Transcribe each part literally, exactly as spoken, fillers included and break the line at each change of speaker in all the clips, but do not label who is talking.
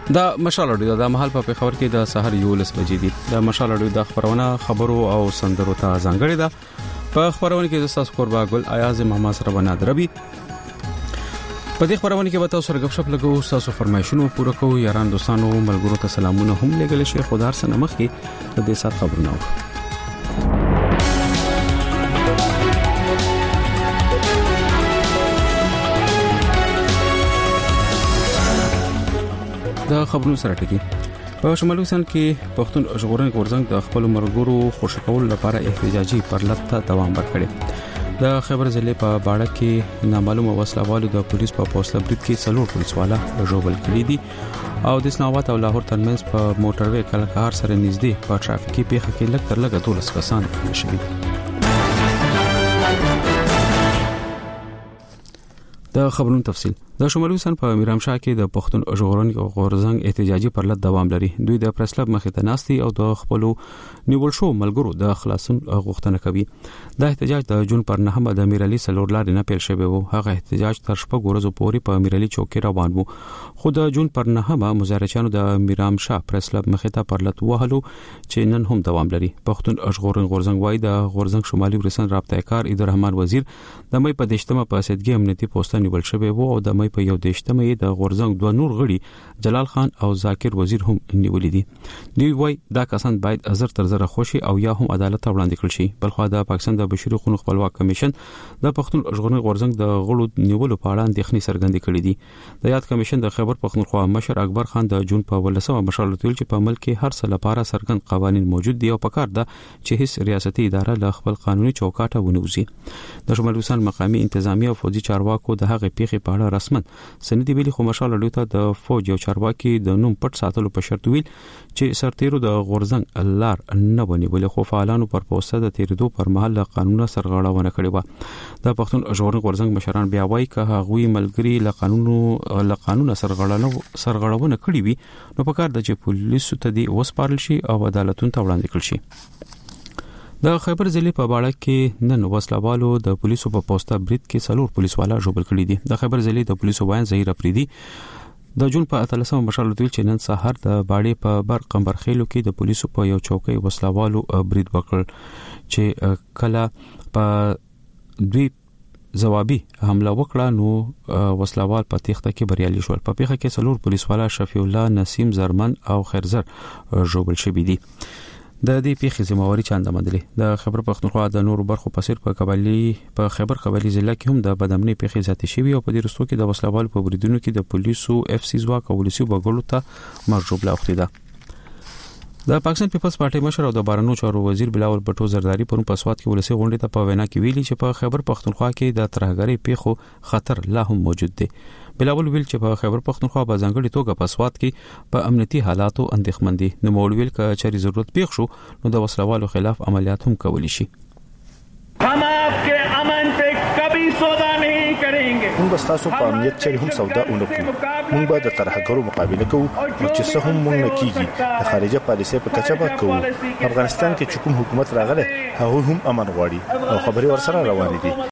دا مشال اډیو د محل په خبر کې د سحر یو لس بجې دي. د مشال اډیو د خبرونه خبرو او سندرو ته ځانګړي ده. په خبرونه کې د تاسو قربا ګل ایاز محمد سره بناد ربي. په دې خبرونه کې به تاسو سره غږ شپ لګو، تاسو فرمایشونه پوره کوو. یاران دوستانو ملګرو ته سلامونه هم لګل شي. خدای سره مخ کې د دې سات خبرونه د خبرونو سره ټکی. په شمالي سند کې پښتون ژغورنې غورځنګ د خپل مرګورو خوشکول لپاره احتجاجي پرلط ته دوام ورکړي. د خیبر ضلع په باړه کې نامعلومه وسلوالو د پولیس په پوسټ برید کې څلور پولیسوالا ژوبل کړي دي او د اسلاماباد او لاهور ترمنځ په موټروي کلکار سره نږدې په ټرافیکي پیښه کې لږ تر لږه دولس کسان شوي. د خبرونو تفصیل. د شمالي سند په میرامشاه کې د پښتون ژغورنې غورځنګ احتجاجي پرلط دوام لري. دوی د پریس کلب مخې ته ناستي او د خپل نیول شو ملګرو د خلاصون غوښتنه کوي. دا احتجاج د جون پر نهمه د میرعلی سلور لارې نه پیل شوی وو. هغه احتجاج تر شپږ ورځې پورې په میرعلی چوک کې روان وو. خو د جون پر نهمه مظاهرچیانو د میرامشاه پریس کلب مخې ته پرلط وهلو چې نن هم دوام لري. پښتون ژغورنې غورځنګ وايي د غورځنګ شمالي ورسن رابطه کار عبدالرحمن وزیر د مې په دشتمه په سیدګي امنیتي پوسټ نیول شوی وو او د مې په یو دشتمه د غورځنګ دوه نور غړي جلال خان او ذاکر وزیر هم نیولې دي. دوی وايي دا کسان باید ازر تر زره خوشي او یا هم عدالت ته وړاندې کړل شي. بلخو د پاکستان د بشري حقوقو خپلواک کمیشن د پښتون ژغورنې غورځنګ د غړو نیولو په اړه اندېښنې څرګندې کړې دي. د یاد کمیشن د خیبر پښتونخوا مشر اکبر خان د جون په ولسمه مشورت ویل چې په ملک کې هر څه لپاره سرګند قوانين موجود دي او په کار ده چې هیڅ ریاستي اداره له خپل قانوني چوکاټه ونوځي. د شمالي وسان مقامي انتظامی او فوجي چارواکو د هغې پیښې په اړه رسمن سندې ویلي، خو مشال اډیو ته د فوج او چارواکي د نوم پټ ساتلو په شرط ویل چې سرتیرو د غورځنګ لار نه ونیولې، خو فعالانو پر پوسټ د تیریدو پر مهال قانون سرغړونه کړې و. د پښتون ژغورنې غورځنګ مشران بیا وایي که هغوی ملګری له قانونو له قانون سرغړونه سرغړونه کړې وي نو په کار د چې پولیسو ته دی وسپارل شي او عدالتونو ته وړاندې کړل شي. د خیبر ضلع په باړه کې نن وسلوالو د پولیسو په پوسټ برید کې څلور پولیسوالا ژوبل کړي دي. د خیبر ضلع د پولیسو وایي زهیر افریدي د جون په اتلسمه مشال دوی چې نن سحر د باړې په بر قمبرخیلو کې د پولیسو په یو چوکۍ وسلوالو برید وکړ چې کله په دوی جوابي حمله وکړه نو وسلوال په تخته کې بریالي شول. په پیښه کې څلور پولیسوالا شفیع الله، نسیم زرمن او خیرزر ژوبل شوي دي. د دې پیښې ذمہواری چانده مندلې. د خیبر پښتونخوا د نورو برخو په څیر په قبایلی په خیبر قبایلی ضلع کې هم د بدامنۍ پیښې زیاتې شوې او په دې رستو کې د وسلوال په بریدونو کې د پولیسو اف سی ځواک او ولسی وګړو ته مرجوب لاوختي ده. د پاکستان پیپلز پارټي مشر او د بهرنیو چارو وزیر بلاول بټو زرداری پرون په سواد کې ولسی غونډه ته په وینا کې ویلي چې په خیبر پښتونخوا کې د ترهګری پیښو خطر لا هم موجود دی. بلاول ویل چې په خیبر پښتونخوا په ځانګړي توګه په سواد کې په امنیتي حالاتو اندېښمن دي. نو مول ویل ک چاري ضرورت پیښ شو نو د وسلوالو خلاف عملیات هم کولی شي.
हम आपके अमन पे कभी सौदा नहीं करेंगे.
موږ به تاسو په امنیت چې هم سودا ونکړو. موږ به د ترهګرو مقابله کوو او چې څه هم موږ نه کیږي د خارجه پالیسۍ په کچه به کوو. افغانستان کې چې کوم حکومت راغله هغه هم امن غواړي او خبري ورسره روانې دي.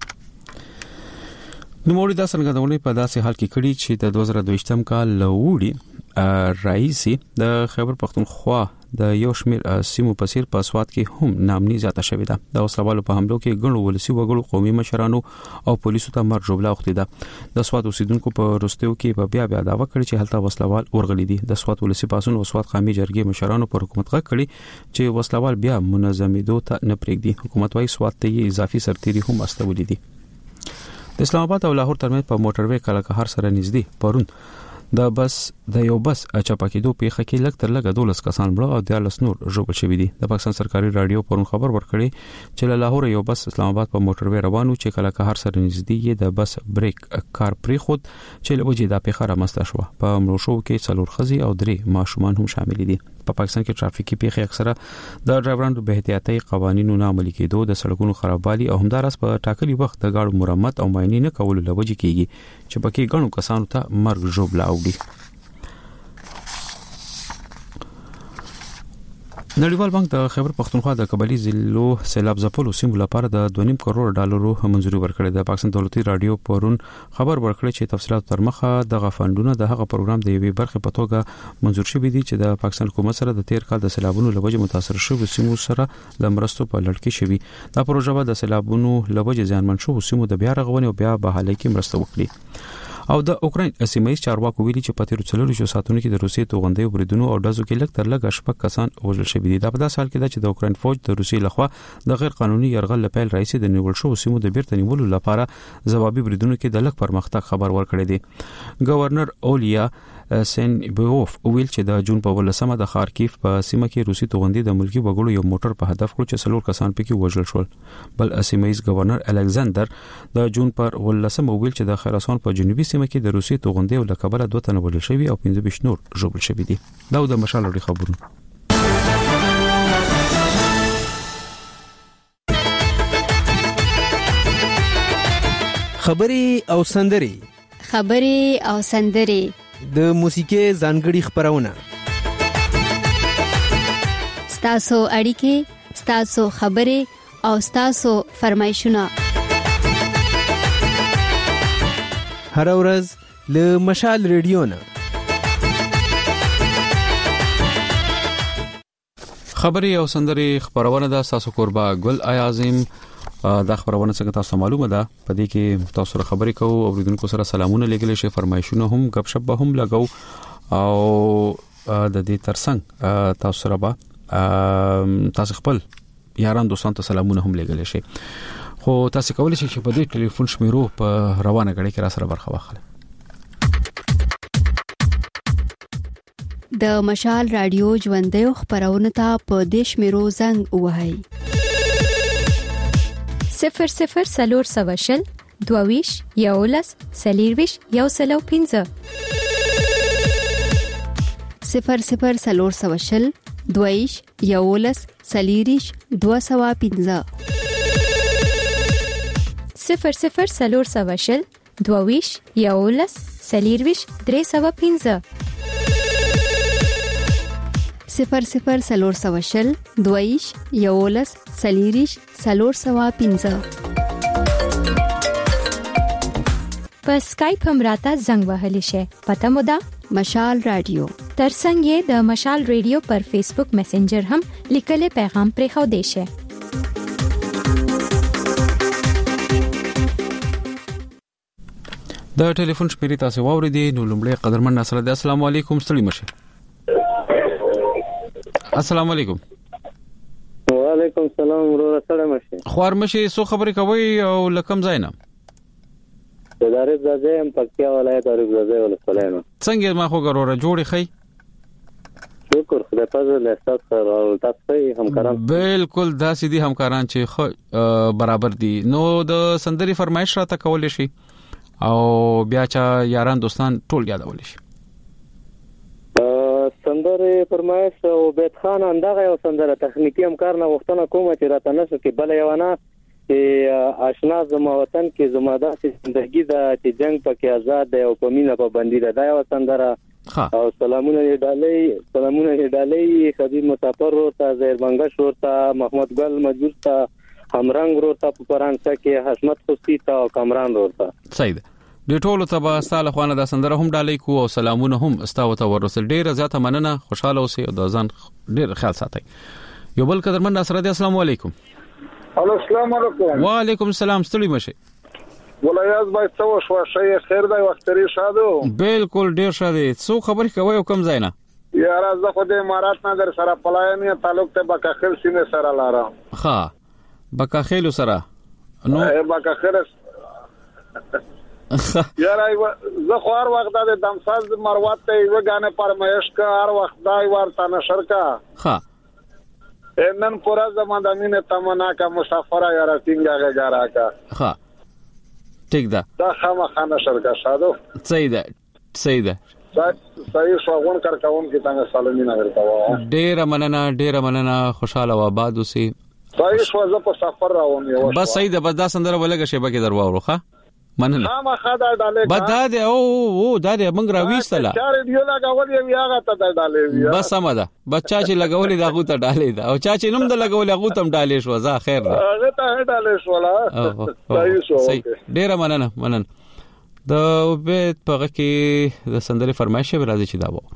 نو موري دا څنګه په داسې حال کې کړي چې د دوه زره دوه کال لوړي رئیس د خیبر پښتونخوا د یو شمیر سیمو په سیر په سواد کې هم نامني زیاته شوې ده. د وسلوالو په حملو کې ګڼو ولسی وګړو قومي مشرانو او پولیسو ته مرګ جوړه وختي ده. د سواد اوسیدونکو په رستیو کې په بیا بیا داوا کړی چې هلته وسلوال ورغلي دي. د سواد ولسی پاسون او سواد قومي جرګې مشرانو پر حکومت غږ کړی چې وسلوال بیا منظمیدو ته نه پرېږدي. حکومت وايي سواد ته اضافي سرتيري هم استولې دي. د اسلاماباد او لاهور ترمنځ په موټروي کلکهار سره نږدې پرون د بس د یو بس اچپاکېدو پیښه کې لږ تر لږه دولس کسان مړه او دیارلس نور ژوبل شوي دي. د پاکستان سرکاري رادیو پرون خبر ورکړی چې له لاهور یو بس اسلاماباد په موټروي روان و چې کلکهار سره نږدې د بس بریک کار پرې خود چې له وجې د پیښه رامنځته شوه. په مړو شو کې څلور ښځې او درې ماشومان هم شامل دي. په پاکستان کې ټرافیکي پیښې اکثره د ډرایورانو به احتیاطي قوانینو نه عملي کېدو، د سړکونو خرابوالي او همدارس په ټاکلي وخت د گاډو مرمت او معاینې نه کولو لوجې کېږي چې پکې ګڼو کسانو ته مرګ ژوبله اوړي. نړیوال بانک د خیبر پختونخوا د قبایلی ضلعو سیلاب ځپلو سیمو لپاره د دوه نیم کروڑ ډالرو منځوري ورکړې ده. پاکستان دولتي رادیو پرون خبر ورکړی چې تفصیلات تر مخه د غفندونه د هغه پروګرام د یوې برخې په توګه منځور شوی دي چې د پاکستان حکومت سره د تیر کال د سیلابونو لوجه متاثر شوو سیمو سره د مرستو په لړ کې شوی. دا پروژه به د سیلابونو لوجه زیانمن شوو سیمو د بیا رغونې او بیا بحالۍ کې مرسته وکړي. او د اوکراین سیمایي چارواکو ویلي چې په تیر څلورو شو ساتونو کې د روسیې توغندۍ بریدونو او دازو کې لږ تر لږه شپږ کسان وژل شوي دي. دا په داسې حال کې ده چې د اوکراین فوج د روسیې لخوا د غیر قانوني يرغل لپاره رئیس د نیول شو سیمو د بیرته نیولو لپاره ځوابي بریدونو کې د لږ پرمختګ خبر ورکړی دی. گورنر اولیا سن بیوف ویل چې د جون په ولسمه د خارکیف په سیمه کې روسي توغندۍ د ملکی وګړو یو موټر په هدف کړ چې څلور کسان پکې وژل شول. بل سیمایي گورنر الکساندر د جون پر ولسمه ویل چې د خراسان په جنوبي سیمه کې د روسي توغندۍ او لکبله دوه تنه وژل شوي او پنځه ویشت نور ژوبل شوي دي. دا د مشال لري خبرونه.
خبري او سندري
خبري او سندري
د موسیقي ځانګړي خبرونه
ستاسو اړیکې ستاسو خبري او ستاسو فرمایشونه
هر ورځ له مشال ریډیو نه
خبري او سندري خبرونه د تاسو قربا ګل اعظم دا خبرونه څنګه تاسو معلومه ده په دې کې تاسو سره خبرې کوو او اوریدونکو سره سلامونه لګیلې شي فرمایشونه هم غب شپ هم لګاو او د دې ترڅنګ تاسو سره به تاسو خپل یاران دوستان ته سلامونه هم لګیلې شي. خو تاسو کولای شئ چې په دې ټلیفون شمیرو په روانه غړي کې را سره برخه واخلئ.
د مشال رادیو ژوندۍ خبرونه ته په دیش میرو زنګ وهاي
صفر صفر سلور سواشل دوویش یولس سلیرویش یو سلو پینزه
صفر صفر سلور سواشل دوویش یولس سلیریش دو سوا پینزه
صفر صفر سلور سواشل دوویش یولس سلیرویش درې سوا پینزه
صفر صفر سلور سواشل دویش یولس سلیریش سلور سوا پینزه.
په اسکایپ هم راته زنګ وهلی شي. پته مو ده
مشال رادیو.
ترڅنګ یې د مشال رادیو پر فیسبوک میسنجر هم لیکل پیغام پرې خو دی شي.
د ټلیفون شمیرې تاسو واوریدي نو لومړی قدرمن نصر دی. السلام علیکم ستړي مشه. السلام علیکم.
وعلیکم السلام ورور سره مشه.
خوار مشه سو خبرې کوي او لکم زاینم.
د دارب زایم پکتیا ولایت دارب زایم ولسوالانو.
څنګه ما خو ګروره جوړی خی؟
شکر خدای پاک له تاسو سره او تاسو همکاران.
بالکل دا سیدی همکاران چې برابر دي. نو د سندري فرمایش را ته کول شي او بیا چې یاران دوستان ټول یادول شي.
سندره فرمایش او بیت خان اندغه یو سندره تخنیکی همکار نه وختونه کومه چې راته نشو کې بل یو نه چې آشنا زما وطن کې زما داسې زندگی دا چې جنگ پکې آزاد دی او په مینا په باندې دا یو سندره. او سلامونه ډالۍ سلامونه ډالۍ خدای مسافر ورته زهیر بنگش ورته محمد ګل مجبور ته همرنګ ورته په فرانسه کې حشمت خوستی ته او کامران ورته.
صحیح ده. د ټولو تبا ستاله خوانه د سندره هم ډالۍ کو او سلامونه هم استاو ته ورسل. ډیره زیاته مننه. خوشاله اوسئ او د ځان ډیر خیال ساتئ. یو بل قدرمن نصر دی. السلام علیکم.
السلام علیکم.
وعلیکم السلام ستړي مشه.
ولایت باید څو شو شي خیر دی وخت لري شادو.
بالکل ډیر شاده. څو خبرې کوي او کم ځای نه.
یاره زه خو د امارات نه در سره پلایم تعلق ته بکاخل سینه سره لاره.
ها بکاخل سره نو
بکاخل یاره زه خو هر وخت د دمساز مروت ته یو غانه پرمایش کا هر وخت دای ورته نشر کا.
ها
نن پورا زمان د مینه تمنا کا مسافر یاره څنګه غارا کا.
ها ٹھیک ده.
دا خامخا نشر کا شادو.
صحیح ده صحیح ده.
صحیح شوغون کار کوم کې څنګه سلامونه ورته.
ډیر مننه ډیر مننه. خوشاله و آباد اوسئ.
صحیح شو زه په سفر راوم یو.
بس صحیح ده. بس دا سندره ولګه شی به کې درواورو. ښه مننه
ما خدا ډالې
بدا دې او او دا دې موږ راويستله
چار ریډیو لګول یو هغه ته ډالې
بس سم ده بچا چې لګولې دا غو ته ډالې دا او چا چې نوم د لګولې غو ته ډالې شو ځا خیر ده
هغه ته ډالې شو لا صحیح شو
ډیر مننه مننه د وبې په کې د سندري فرمایشه راځي چې دا و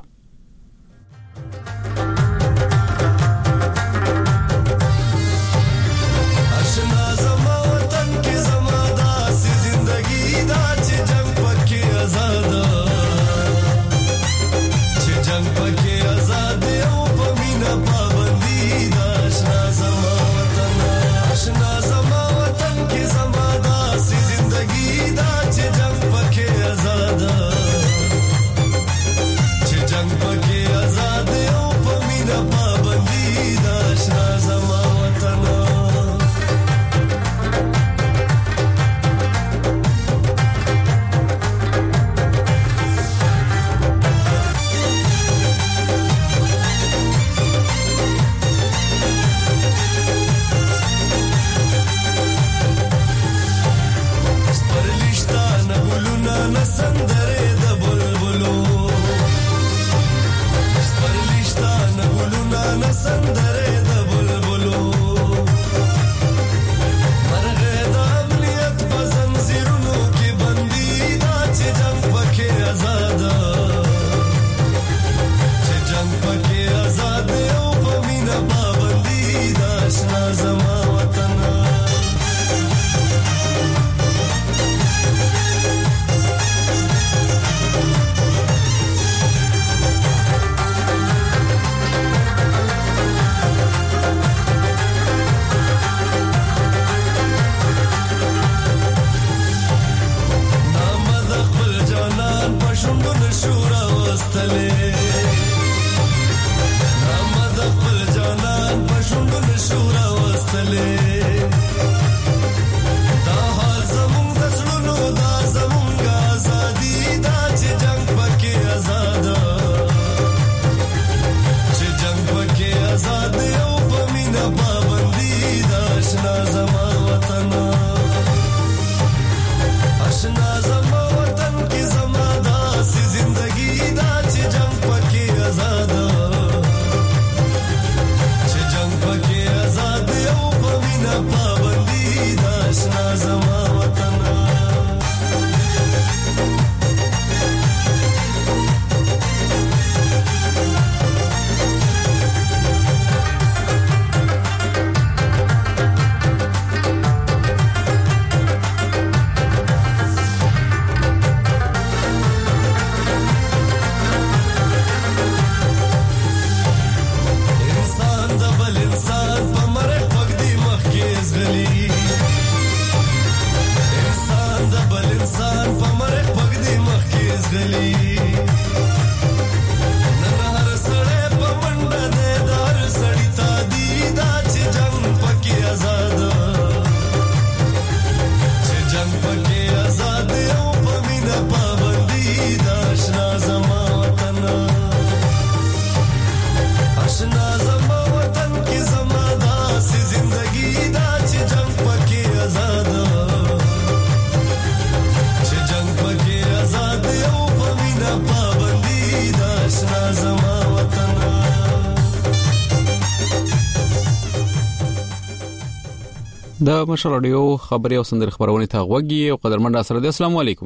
د مشر رادیو خبري او سندر خبرونه ته غوږی او قدرمن را سره د السلام علیکم.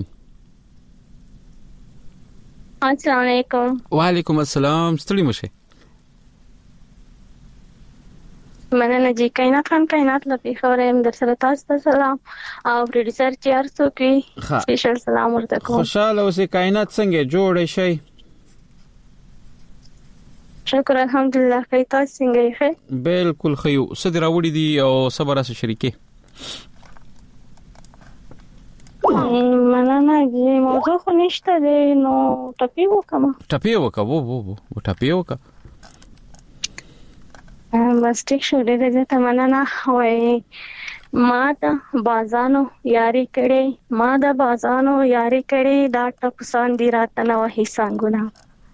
السلام علیکم.
وعلیکم السلام. ستړي مشه.
مننه جی کائنات خان کائنات لپی خبرم در سره تاسو ته سلام او پروډوسر چار سو کی سپیشل سلام ورته کوم.
خوشاله اوسې کائنات څنګه جوړ شي؟
شکر الحمدلله خیر تاسو څنګه یې؟
بالکل خیو صدر راوړي دي او صبر سره شریکي.
مننه جی موضوع خو نشته دی نو ټپی وکم.
ټپی وکم وو وو وو ټپی وکم.
بس ټیک شو دې دې ته مننه وای ما د بازانو یاري کړي ما د بازانو یاري کړي دا ټپسان دي راته نو هي څنګه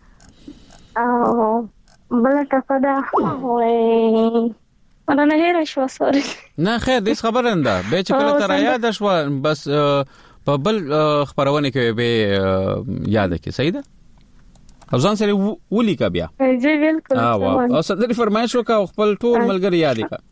او بل ټفدا وای مننه هر شو سوري
نه خیر دې خبر انده به چې کله تر یاد شو بس په بل خبرونه کې به یاد کې صحیح ده او ځان سره ولي کا بیا
جی بالکل
او سندري فرمایش وکاو خپل ټول ملګری یاد کا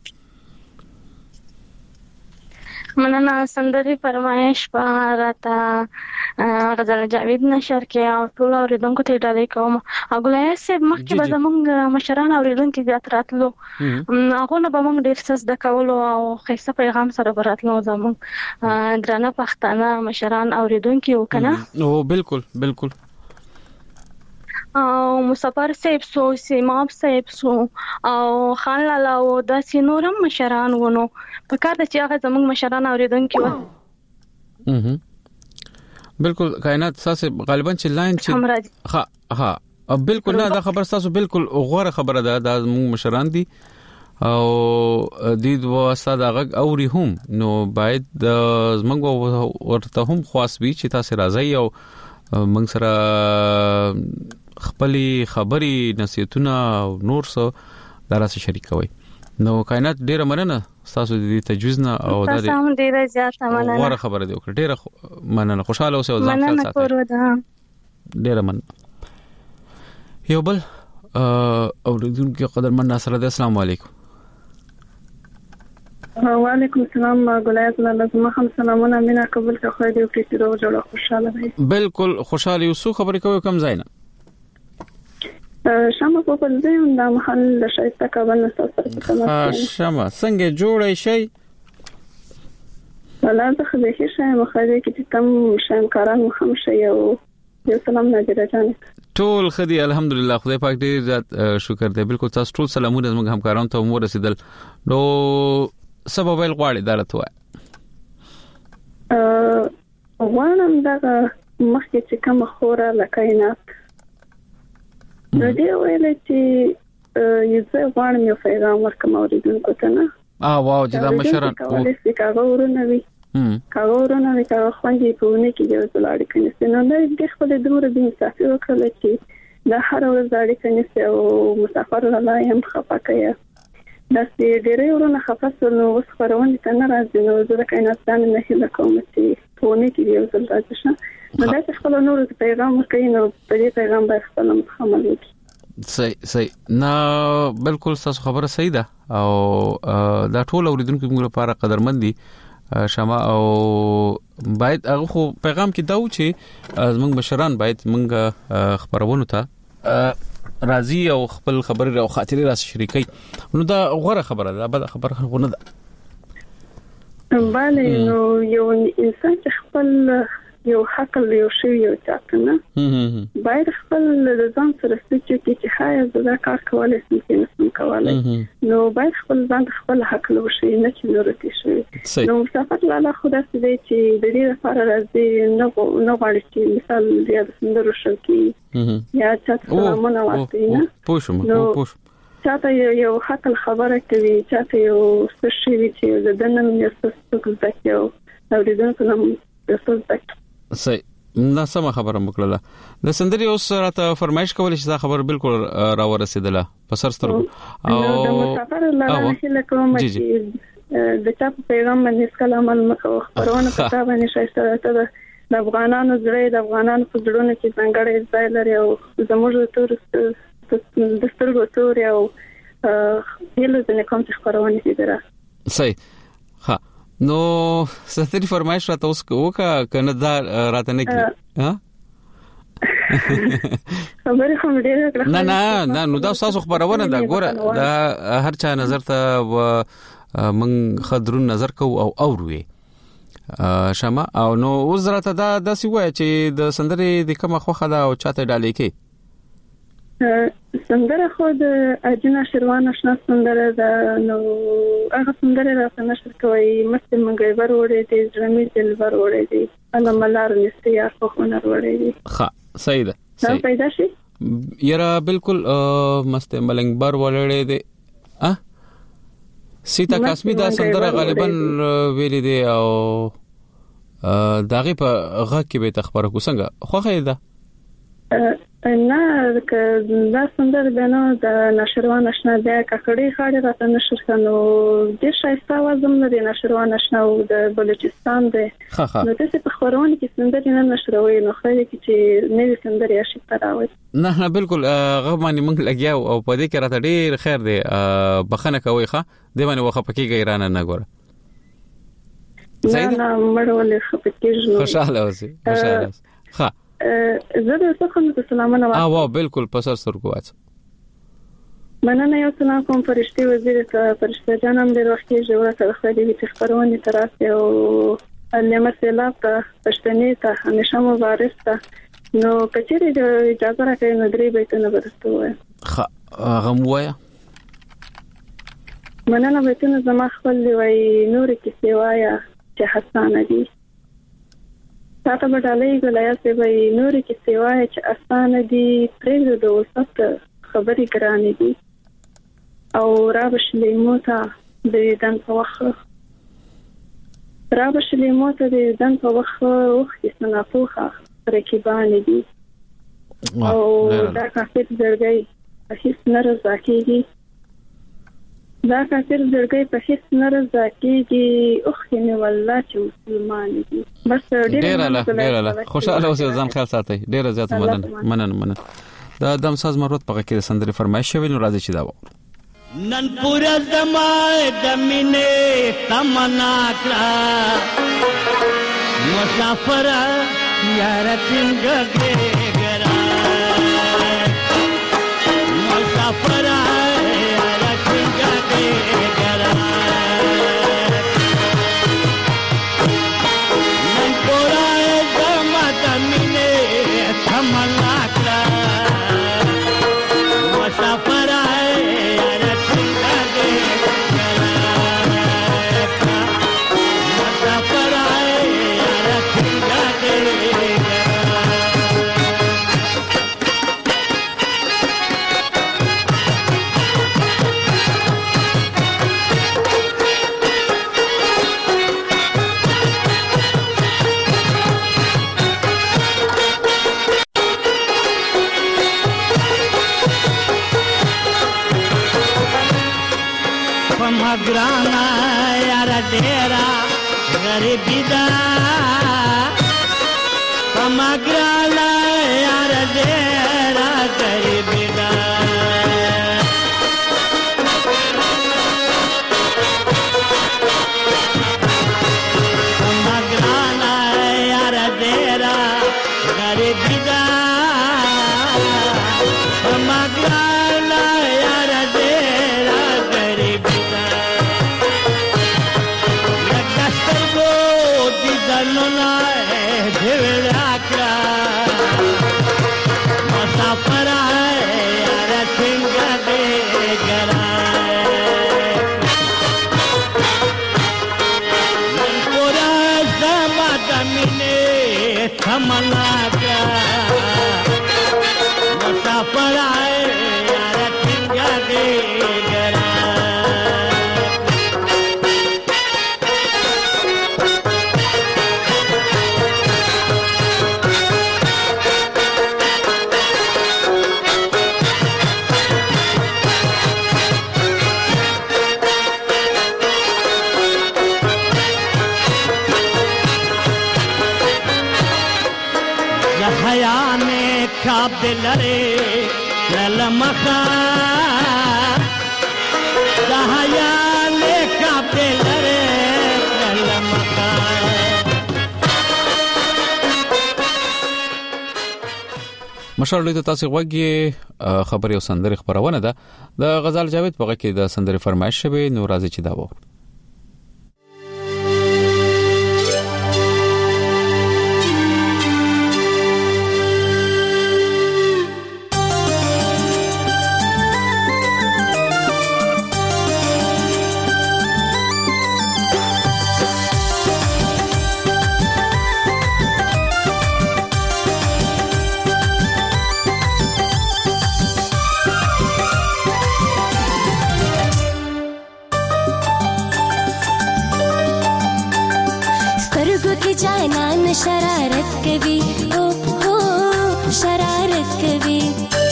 مننه سندري فرمایش په راته غزل جاوید نشر کې او ټول اوریدونکو ته ډالۍ کوم اګولای سه مخکې به زمونږ مشران اوریدونکو زیات راتلو هغه نه به موږ ډیر څه د کولو او خیسه پیغام سره براتلو زمونږ درنه پښتانه مشران اوریدونکو کنه
او بالکل بالکل
او مسافر صاحب سو سیماب صاحب سو او خان لالا او د سينورم مشران ونه په کار د چې هغه زموږ مشران اوریدونکو
اها بالکل کائنات ساسه غالبا چې لاین چې ها ها بالکل نه دا خبر تاسو بالکل غوړه خبره ده د زموږ مشران دي او د دې واسطه دا غږ اوري هم نو باید د زموږ ورته هم خاص وي چې تاسو راځي او موږ سره خپلې خبرې نصیحتونه او نور څه دراسه شریکوي نو کائنات ډیره مننه تاسو د تجویز نه او د
تاسو هم ډیره زیاته مننه
غوړه خبره دی وکړه ډیره مننه خوشاله اوسئ او ځان خیال ساتئ ډیره مننه یو بل او دونکو قدرمن ناصر د السلام علیکم
وعلیکم السلام ګلایت الله زما هم سلامونه مینا قبول کا خو دې په تیرو جوړه خوشاله وي
بالکل خوشاله یو څو خبرې کوي کم ځای نه
شمه په بل ځای د محل د شایسته کابل نه سره
ها شمه څنګه جوړې شي
ولا زه خو به شي مخاله کې تم شایم کاران مخم شي او یو سلام نادره جان
ټول خدي الحمدلله خدای پاک دې ذات شکر دې بالکل تاسو ټول سلامونه زموږ همکارانو ته مو رسیدل نو سبب ویل غواړي دالته وای
ا وانم دا مخکې چې کوم خوره لکاینات نو دی ویل چې یو څه وانم یو پیغام ورکوم اوریدونکو ته نه
اه واو چې دا مشران
او د کاغه ورونه وی کاغه ورونه وی کاغه خوندې په ونه کې یو ځلاړ کنيسته نو د خپل دوره د مسافر وکړل چې د هر ورځ د کنيسته او مسافر لا هم خپکه دا چې ډېرې ورونه خپل نو اوس خبرونه ته نه راځي نو زه د کائناتستان نه هیله کوم چې په ونه کې یو ځل راځي نو دا چې خپل نور پیغام ورکړي نو په دې پیغام باندې خپل عمل وکړي
صحیح صحیح نه بالکل تاسو خبره صحیح ده او دا ټول اوریدونکو موږ لپاره قدرمن دي شمه او باید هغه خو پیغام کې دا و چې موږ مشران باید موږ خبرونه ته راضي او خپل خبرې او خاطرې راس شریکي نو دا غوړه خبره ده بل خبره خونه ده
bale نو یو انسان چې خپل یو حق یو شی یو ټاکنه باید خپل د ځان سره ستې چې حیا زدا کار کولای شي چې نسم کولای نو باید خپل ځان خپل حق له شي نه چې ورته شي نو مسافر لاله خدا دې چې د دې لپاره راځي نو نو غواړي چې مثال دې د سندرو شو کې یا چې سلامونه وایي نه
پوښم پوښ
چاته یو حق خبره کوي چاته یو څه شي چې د دنن یو څه څه ځکه او د دې نوم څه ځکه
صحیح دا سم خبره مکړه د سندري اوس راته فرمایش کول چې دا خبر بالکل را ورسېدله په سر سترګو
او د مسافر لاله هله کوم چې د چا په پیغام باندې کلام مکو خبرونه پتا باندې شایسته ته د افغانانو زړه د افغانانو په زړونو کې څنګه ځای لري او زموږ تور د سترګو تور او هله د کوم څه خبرونه دي را
صحیح ها نو ستري فرمایش راته اوس وکا کنه دا راته نه کی ها
خبره هم ډیره کړه
نه نه نه نو دا تاسو خبرونه دا ګوره دا هر چا نظر ته و من خضرون نظر کو او اوروي شمه او نو وزرته دا د سی وای چې د سندري د کومه خوخه دا او چاته ډالې کې
سندره خود اجنا شروان آشنا سندره ده نو هغه سندره راته نشر کوي مست منګي ور وړې دي زمي دل ور وړې دي انا ملار نستي یا خو نه وړې دي
ښه صحیح ده
صحیح پیدا شي
یرا بالکل مست ملنګ بر وړې دي ا سیتا کاسمی دا سندره غالبا ویلې دي او داغه په غږ کې به تخبره کو څنګه خوخه ده
نه که دا سندره ده نو د نشروان آشنا ده ککړې خاړې راته نشر کنو د شایسته وزم لري نشروان آشنا او د بلوچستان ده نو تاسو په خبرونه کې سندره نه نشروي نو خو کې چې نوې سندره شي تراوي
نه نه بالکل غوښمنې موږ لګیاو او په دې کې راته ډیر خیر دی بخنه کوي ښه دی باندې وخه پکې ګیرانه نه ګوره
نه نه مړولې خپکیږي
خوشاله اوسې خوشاله اوسې ښه
زه د څخه د سلامونه
وایم او بالکل په سر سر کوات
مننه یو سلام کوم فرشتي وزیر ته فرشته جانم ډیر وخت یې جوړه کړه خو دې چې خبرونه تراسه او علامه سیلاب ته پښتنې ته همیشه مبارک ته نو کچېرې اجازه راکړئ نو درې بیتونه ورسته
خ غموایا
مننه بیتونه زما خپل وای نور کې سیوایا چې حسانه دي تاسو به ډالۍ غلیا سی وای نور کې سیوایا چې اسانه دي پرې د وسط خبرې ګرانې دي او را بشلې موته د دن په وخت را بشلې موته د دن په وخت وخت سنا پوخه رکیبان دي او دا کافر درګي په هیڅ نه رضا کیږي دا کافر درګي په هیڅ نه رضا کیږي او خنه والله چې مسلمان دي بس
ډیر الله ډیر الله خوشاله اوسئ ځان خیال ساتئ ډیر زیات مننه مننه مننه دا دم ساز مرود په کې سندري فرمایش شوی نو راځي چې دا و
نن پورا زمای د مینې تمنا کړه مسافر یار څنګه ګرا مسافر یار څنګه ګرا نن پورا زمای د مینې تمنا کړه مسافر graana yara dera garibi da pamagrana yara dera garibi da pamagrana yara dera garibi da pamagrana yara dera garibi नोना ढेवड़ा करा मुसाफर यार सिंगा दे गरा पूरा समा जमीने थमना का मुसाफर यार सिंगा दे गरा खाब दिलरे ललमखा दहयाने खाब दिलरे ललमखा
مشر ته تاسو وګي خبري او سندري خبرونه ده د غزال جاوید په کې د سندري فرمایش شوی نو راځي چې دا و
शरारत कभी ओ हो शरारत शरारत कभी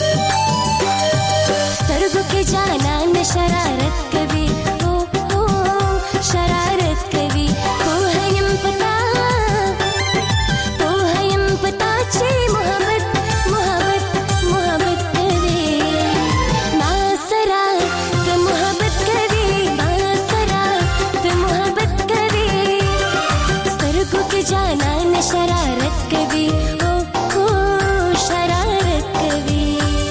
स्तरगो के जाना न शरारत कभी ओ ओ शरारत कभी को हयम पता को हयम पता चे मोहब्बत मोहब्बत मोहब्बत कभी मासरा तो मोहब्बत कभी मासरा तो मोहब्बत कभी स्तरगो के जाना न शरारत कभी ओ ओ शरारत कभी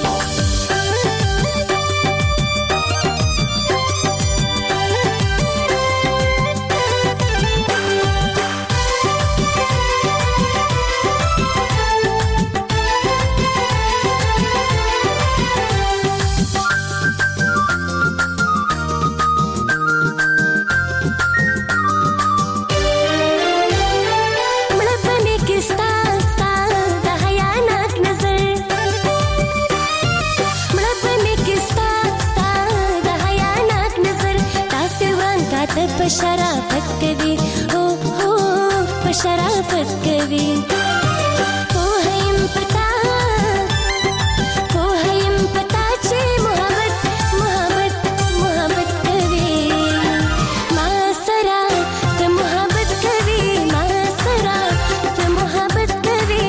शराफत कभी हो हो शराफत कभी हो हयम पता हो हयम पता चे मोहब्बत मोहब्बत मोहब्बत कभी मासरा तो मोहब्बत कभी मासरा तो मोहब्बत कभी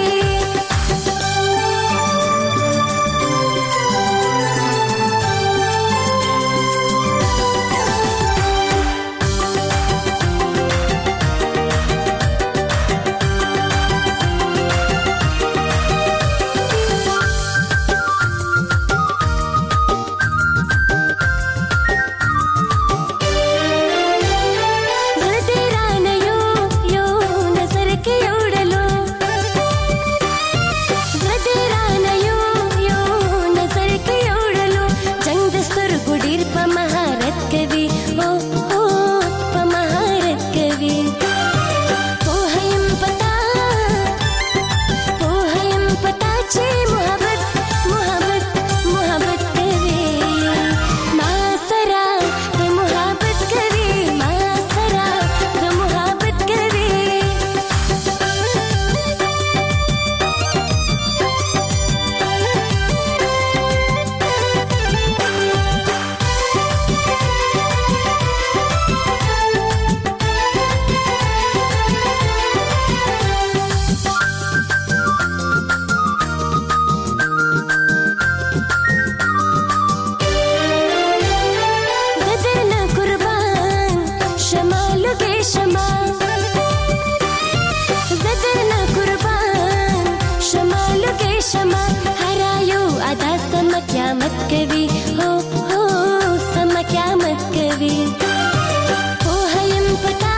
कभी हो हो समा क्या मत कभी हो हयम पता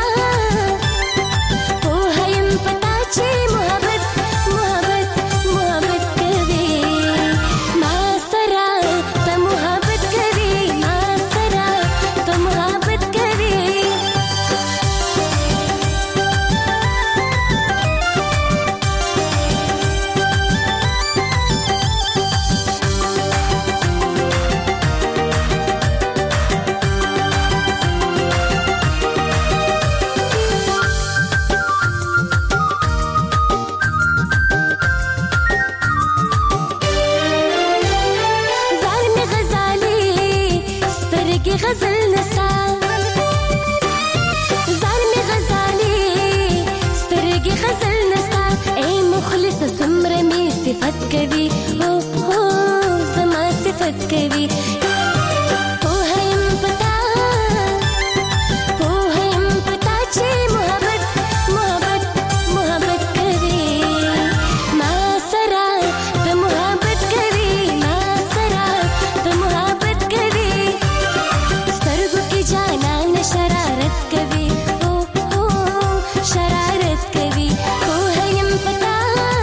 हो हयम पता चे मोहब्बत मोहब्बत मोहब्बत कभी मासरा तो मोहब्बत कभी मासरा तो मोहब्बत कभी गजल नसा जार में गजाली स्तरगी गजल नसा ए मुखलिस सुमर में सिफत कभी हो हो समा सिफत कभी हो हयम पता हो हयम पता चे मोहब्बत मोहब्बत मोहब्बत कभी मासरा तो मोहब्बत कभी मासरा तो मोहब्बत कभी जाना न शरारत कभी ओ ओ शरारत कभी हो हयम पता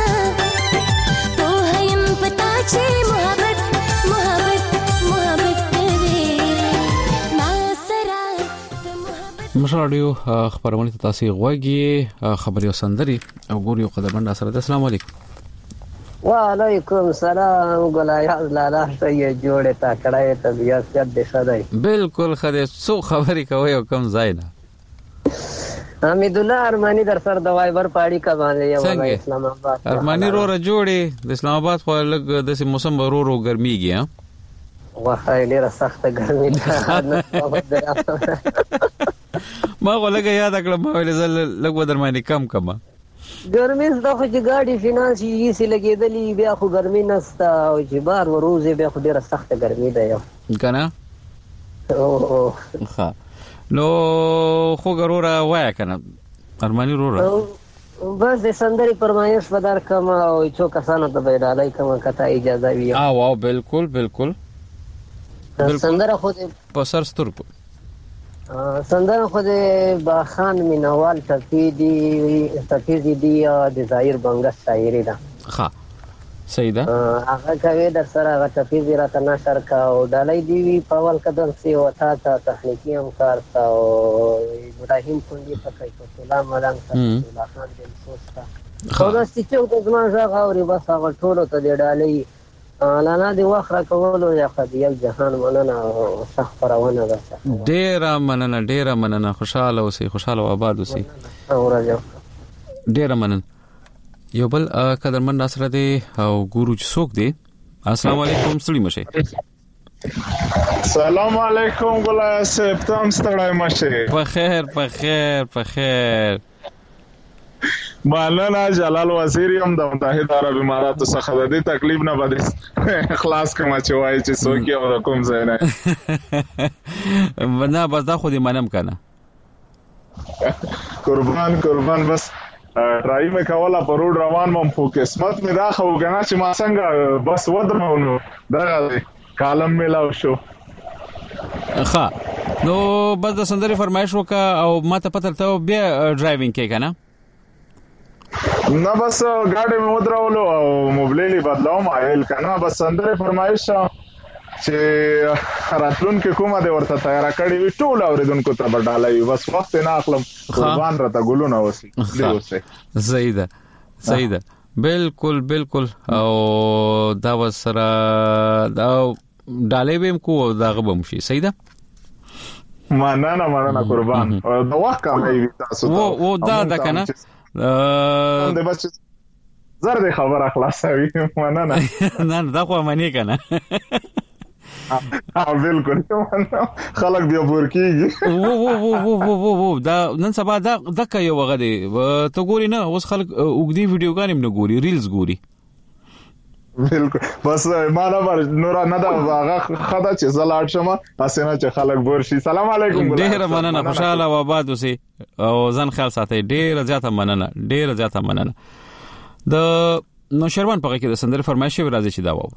हो हयम पता चे मोहब्बत मोहब्बत मोहब्बत कभी मासरा
مشراډیو خبرونه تاسو غوږی خبري سندري او ګوريو قدمن سره. السلام علیکم.
وعلیکم سلام ګلایاز لاله ته جوړه تا کړه طبيعت دې ښه دی؟
بالکل خدای څو خبرې کوي او کم ځای نه
حمید الله ارمانی در سر د وایبر پاړی کا باندې یو اسلام آباد
ارمانی رو جوړي د اسلام آباد خو لګ د موسم ورو ورو ګرميږي ها
واه ډیره سخته ګرمي ده
ما غوړګه یاد کړم ما ویل زل لګ ودر باندې کم کما
ګرمي زده خو چې ګاډي فینانس یې سي لګېدلې بیا خو ګرمي نستا او چې بار وروزه بیا خو ډیره سخته ګرمي ده یو
کنه
او
ها نو خو ګرورا وای کنه ارمانی رورا
بس د سندري پرمایش ودار کما او څو کسانو ته به ډالای کما کته اجازه وی
اه واو بالکل بالکل
سندره خو
په سر سترګو
سندره خو د باخان مینوال تفیدی تفیدی دی د ظاهر بنگس شاعری ده
ها صحیح ده
هغه کوي در سره هغه تفیدی را تناشر کا او ډالای دی په اول قدم سی وتا ته تخنیکی هم کار تا او ابراهیم کندی پکای په سلام ملنګ الله خان دې سوستا خو دا ستیو د زما ځای او بس هغه ټولو ته ډالای لانا دی واخره کولو یا خدای جهان مننه او صح پرونه ده
ډیر مننه ډیر مننه خوشاله اوسې خوشاله او آباد اوسې
اورځو
ډیر مننه یو بل قدرمن ناصر دی او ګورو څوک دی السلام علیکم سلیم شه
سلام علیکم ګلای صاحب تم ستړی مشه
په خیر په خیر په خیر
مولانا جلال وزیر هم د متحده عرب اماراتو څخه د دې تکلیف نه بده اخلاص کوم چې وایي چې څوک یو رقم زینه
نه بس دا خو دې منم کنه
قربان قربان بس ټرای مې کوله په روډ روان مم خو قسمت مې دا خو غنا چې ما څنګه بس ودرمونو دا کالم ملاو شو
ښه نو بس د سندري فرمایش وکا او ما ته پته ته بیا ډرایوینګ کې کنه
نه بس ګاډي مې ودرولو او موبایل بدلاوم آیل کنه بس سندره فرمایش چې راتلون کې کومه د ورته تیار کړی وی ټول اوریدونکو ته بدلای بس وخت نه اخلم قربان راته ګلونه وسی دی اوسه
زیاده زیاده بالکل بالکل او دا وسره دا ډالې بهم کو دا غبم شي سیده
مننه مننه قربان دا وخت کوي تاسو
و و دا دا کنه
ا د بس زر د خبر اخلاصوي مننه
نه دا خو معنی کنه
ها بالکل خلک بیا ورکیږي
وو وو وو وو وو دا نن سبا دا د کيو وغه دي ته ګوري نه اوس خلک وګدي ویډیوګانې نه ګوري ریلز ګوري
بالکل بس ما نه نور نه دا هغه خدا چې زلاړ شمه اسنه چې خلک ورشي سلام علیکم
ډیر مننه خوشاله و آباد اوسې او ځان خیال ساتي ډیر زیاته مننه ډیر زیاته مننه د نو شروان په کې د سندره فرمایش راځي چې دا و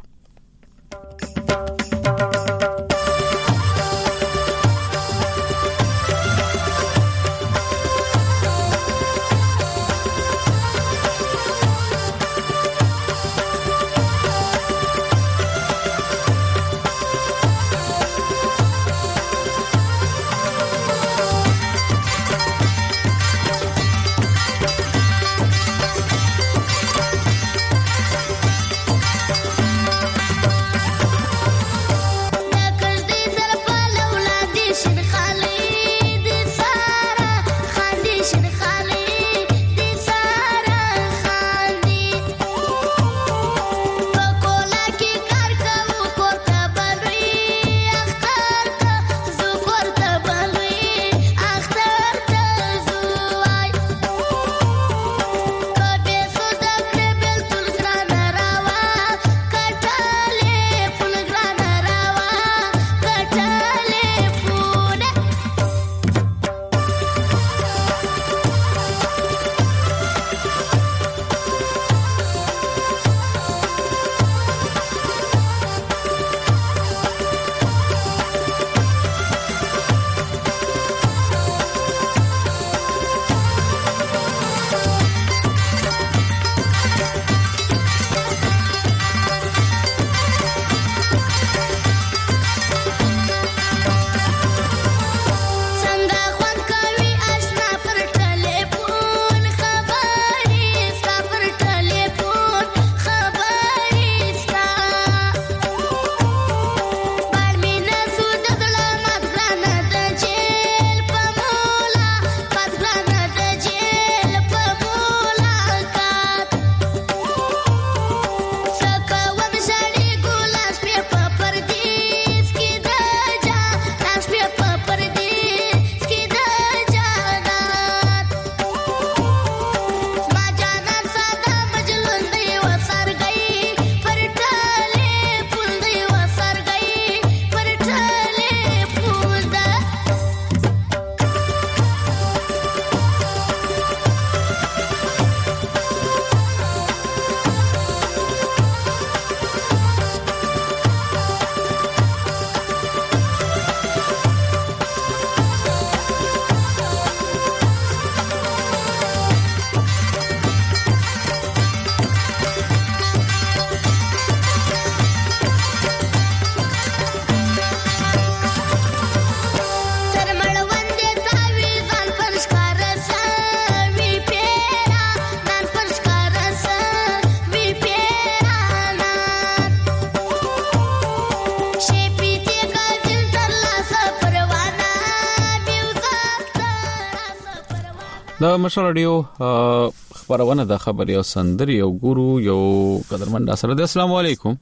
دا مشر رادیو خبرونه د خبري او سندري او ګورو یو قدرمن سره د السلام علیکم.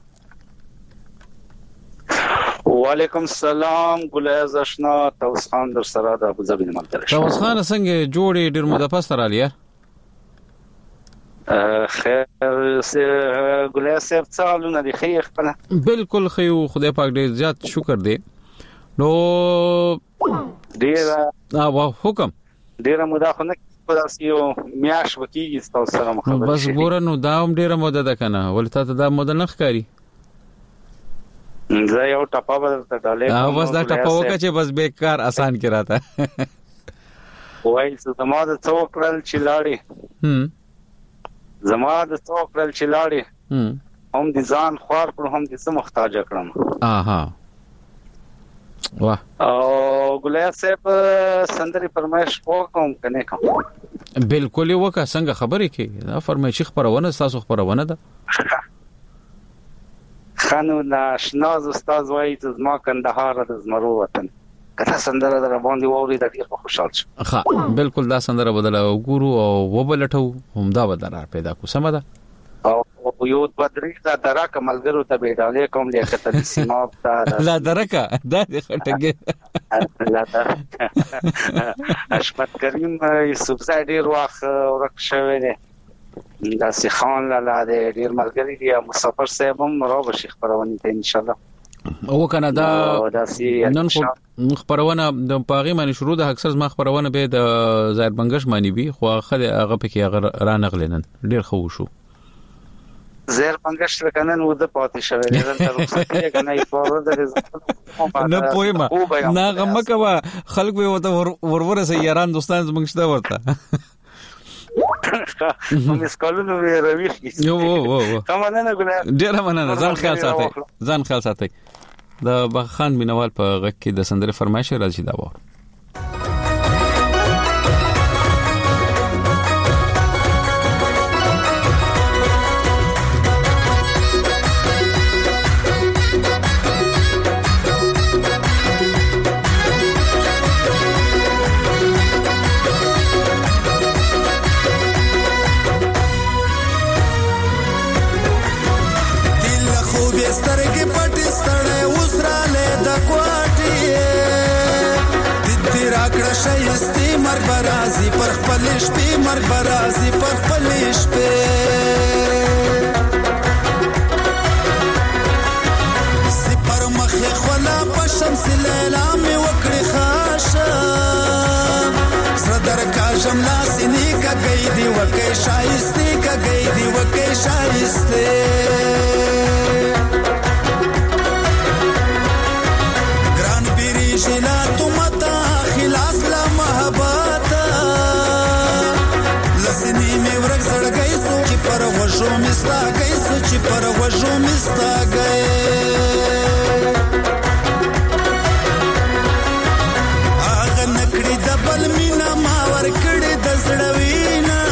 وعلیکم السلام ګلایز آشنا توس خان در سره د ابو ظبي ملګری.
توس خان څنګه جوړې ډیر مده پس تر الیا؟
خیر ګلایز صاحب څالونه دی خیر خپل.
بالکل خو خدای پاک دې زیات شکر دی. نو
ډیر
او حکم
ډیر مده خو نه پداسیو میاش وکیږي تاسو سره مخابره.
بس ګور نو دا هم ډیره مده ده کنه ولته ته دا مده نه ښکاری.
زه یو ټپا بدلته ډالې
او بس دا ټپا وکړه چې بس بیکار آسان کې راته.
وای زما د څوکړل چې لاړې هم زما د څوکړل چې لاړې هم هم دي ځان خوار کړو هم دې څه محتاج کړم.
اها واه
او ګلیا صاحب سندري فرمایش وکم کنه کوم.
بالکل وکه څنګه خبرې کې دا فرمایش خبرونه تاسو خبرونه ده.
خانو ناشناز استاد وای چې زما کندهار د زمرو وطن کله سندره در باندې ووري د ډیر خوشاله شو.
ها بالکل دا سندره بدله وګورو او وبلټو همدا بدره پیدا کو سم ده.
او یو بدري دا درکه ملګرو ته بیډالې کوم لیکته د سیماب ته
لا درکه دا خټګه
لا درکه اشمت کریم یوسف زاهدی روخ ورک شوی دی دا سی خان لاله د ډیر ملګری دی مسافر صاحب هم راو شي خبرونه ته ان شاء الله.
او کنه دا نن خبرونه د پاغي معنی شروع د اکثر ما خبرونه به د زاهد بنگش معنی بي خو خله هغه پکې هغه را نغلنن ډیر خو شو.
زیر بنگش کنن و د پاتې شوی دی تر اوسه کې کنه یې فور د
نه پوهه نه غم کوا خلک به وته ورور سه یاران دوستان زمنګ شته ورته
مې سکالونو وی رويږي.
یو وو وو
کمنه نه ګل
ډیر مننه ځان خیال ساتي ځان خیال ساتي. د بخان مینوال په غږ کې د سندره فرمایش راځي دا و.
شایسته مرګ برازي پر خپل شپې مرګ برازي پر خپل شپې سپر مخه خلا په شمس لیلا می وکړي خاشه صدر کا جملا سینې کا گئی دی وکي شایسته کا گئی دی وکي شایسته ګران پیری شلا تمتا خلاص لا محبت لسنی می ورک زړګي سو چې پر وژو مستا گئی سو چې پر وژو مستا گئی اغه نکړي د بل مینا ما ور کړي د زړوینا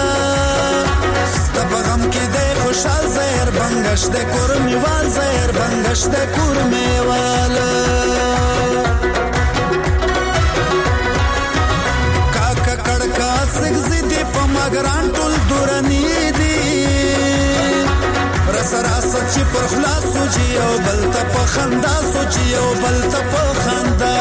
ستپ غم کې د خوشحال زهر بنگش د کور میوال زهر بنگش د کور میوال مګران ټول دورانی دي رس راس چې پر خلاص سوچي او بل ته په خندا سوچي او بل ته په خندا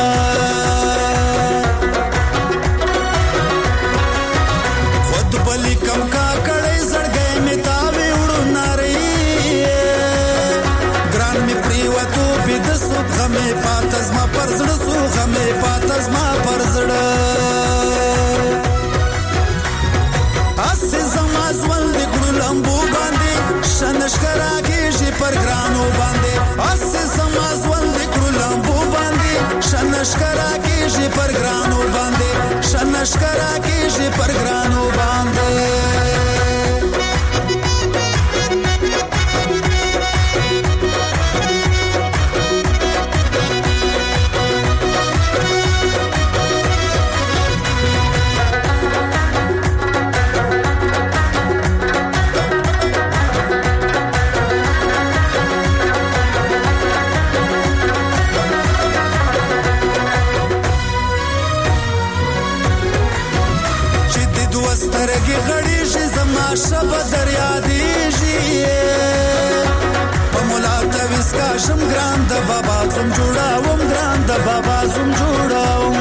خود بلی کم کا کړي زړګي می تاوي وړو ناري ګران می پریوتو بيد سو غمه پاتز ما پر زړه سو غمه پاتز ما پر زړه زمازول د ګړو لمبو باندې شنشکرا کېږي پر ګرانو باندې اس زمازول د ګړو لمبو باندې شنشکرا کېږي پر ګرانو باندې شنشکرا کېږي پر ګرانو باندې چې د سترګې غړېږي زما شپه دریا دیږي په مولا تعویز کاشم ګران د بابا زم جوړاوم ګران د بابا زم جوړاوم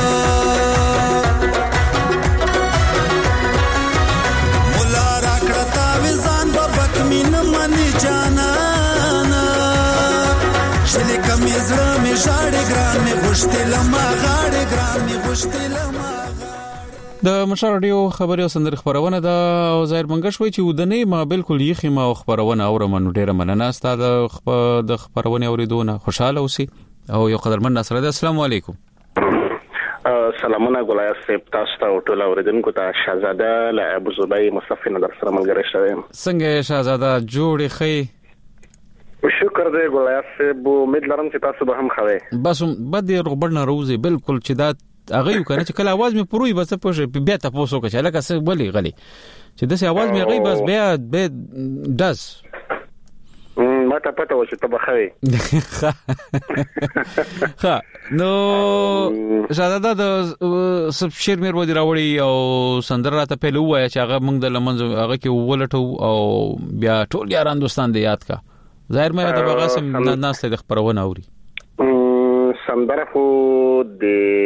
مولا راکړه تعویزان بابک مين منی جانانا شلې کمې زړه مې ژاړې ګران مې غوښتې لما غاړې ګران مې غوښتې لما
د مشر رادیو خبري او سندر خبرونه دا او ظاهر منګش وای چې ودنې ما بالکل یخي ما خبرونه اورم نو ډیره مننه ستاسو د خبرونه اوریدونه خوشاله اوسئ او یو قدرمن نصر ده. السلام علیکم.
سلامونه ګولای صاحب تاسو ته ټول اوریدونکو ته شاهزاده له ابو زبیر مصطفی نظر سره ملګری شوم.
څنګه شاهزاده جوړې خې؟
شکر دې ګولای صاحب امید لرم چې تاسو به هم خوي.
بس بد رغبړ نه روزي بالکل چې دا هغه یو کنه چې کله आवाज مې پروي بس په بیا تاسو کو چې لکه څه بلی غلي چې داسې आवाज مې غي بس بیا به داس
ما ته پته و چې ته بخوي.
ها نو شاهزاده د سب شیر مې ورو دی راوړی او سندر راته په لوه چې هغه موږ د لمنځ هغه کې ولټو او بیا ټول یاران دوستان دې یاد کا ظاهر مې د بغاسم ناس ته خبرونه اوري
سندره خو د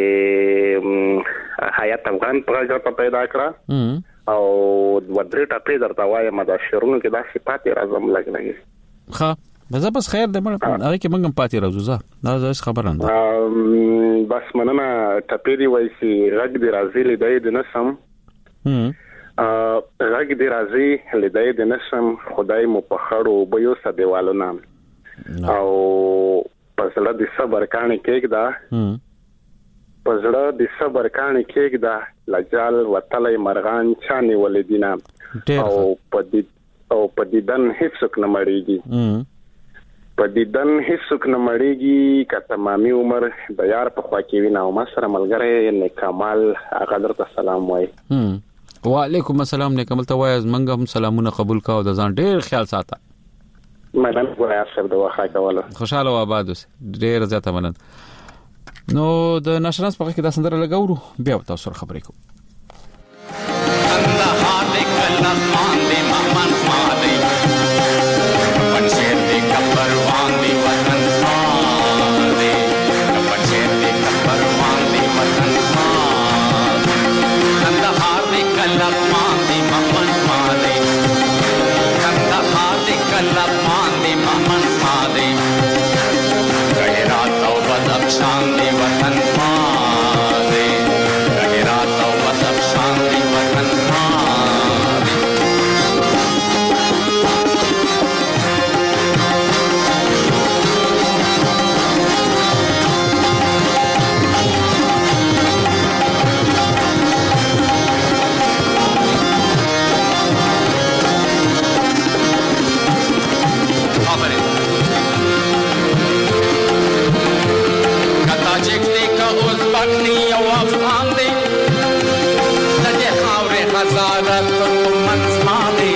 حیات افغان پروژه پیدا کړه او ودرې ټاپې درته وایم دا شعرونو کې دا صفات راځم لګنګي.
ها بس بس خیر دې مړ هغه کې موږ پاتې راځو زه دا زه خبره نه
بس مننه ټاپې دی وای سي غږ دی راځي لیدای د نسم هم غږ دی راځي لیدای د نسم خدای مو په خړو بيو سديوالو نام او پسړه د صبر کاني کېک دا پسړه د صبر کاني کېک دا لجال وتلې مرغان چاني ولدینا او پدې او پدیدن هیڅوک نه مړیږي پدیدن هیڅوک نه مړیږي کته مامي عمر د یار په خوا کې وینا او ما سره ملګری نه کمال غدر ته سلام وای.
وعلیکم السلام نه کمال ته وای منګ هم سلامونه قبول کا او د ځان ډیر خیال ساته.
مدن ګورای صاحب د واخا کوله
خوشاله و آباد اوس ډیر زیاته منن. نو د نشرانس په کې د سندره لګاورو بیا تاسو سره خبرې کوم.
الله دې کله مان دې ممن ما دې پنځه دې کبر وان دې وطن ما دې پنځه دې کبر وان دې وطن ما الله دې کله مان دې ممن ما دې الله دې کله مان دې ممن ما دې غیرات او بدب شان دې وطن ما دې غیرات او بدب شان دې وطن ما پکنی او افغان دی لدې خاورې هزاره ترکو منځ ما دی